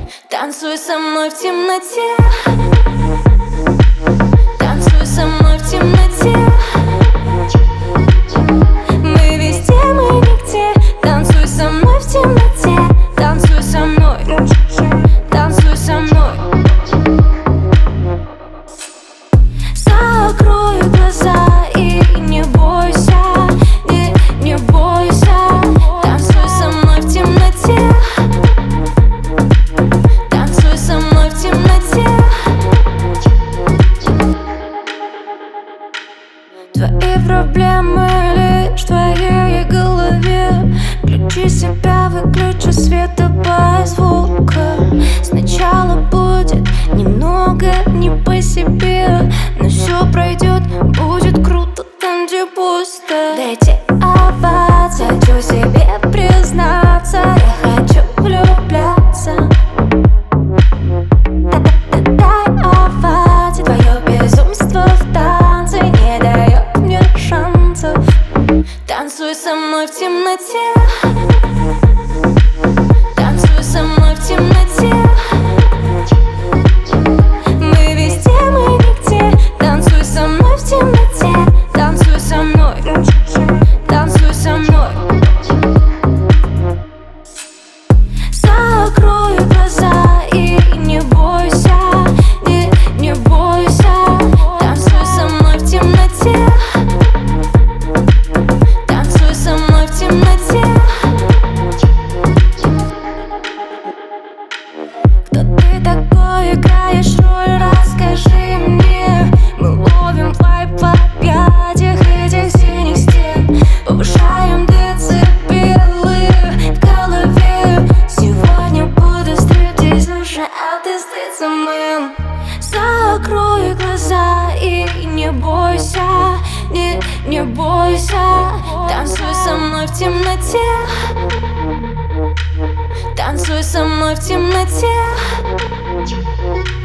Танцуй со мной в темноте. Танцуй со мной в темноте. Мы везде, мы нигде. Танцуй со мной в темноте. Танцуй со мной. Танцуй со мной. Закрой глаза и не бойся. Не бойся. Танцуй со мной в темноте. Танцуй со мной в темноте. Твои проблемы лишь в твоей голове. Включи себя, выключи свет, добавь звука. Сначала будет немного не по себе, но все пройдет, будет круто там, где пусто. Дайте овации, хочу себе признаться, я хочу влюбляться. Дай овации, твое безумство в танце не дает мне шансов. Танцуй со мной в темноте. Танцуй со мной в темноте. Мы везде, мы нигде. Танцуй со мной в темноте. Танцуй со мной. Танцуй со мной. Закрой глаза и не бойся. Не бойся. Танцуй со мной в темноте. Танцуй со мной в темноте. Кто ты такой, играешь роль, расскажи мне. Мы ловим вайб в объятиях этих синих стен. Повышаем децибелы в голове. Сегодня буду стриптизерша, а ты стриптизермен. Закрой глаза и не бойся. Не бойся. Танцуй со мной в темноте. Танцуй со мной в темноте.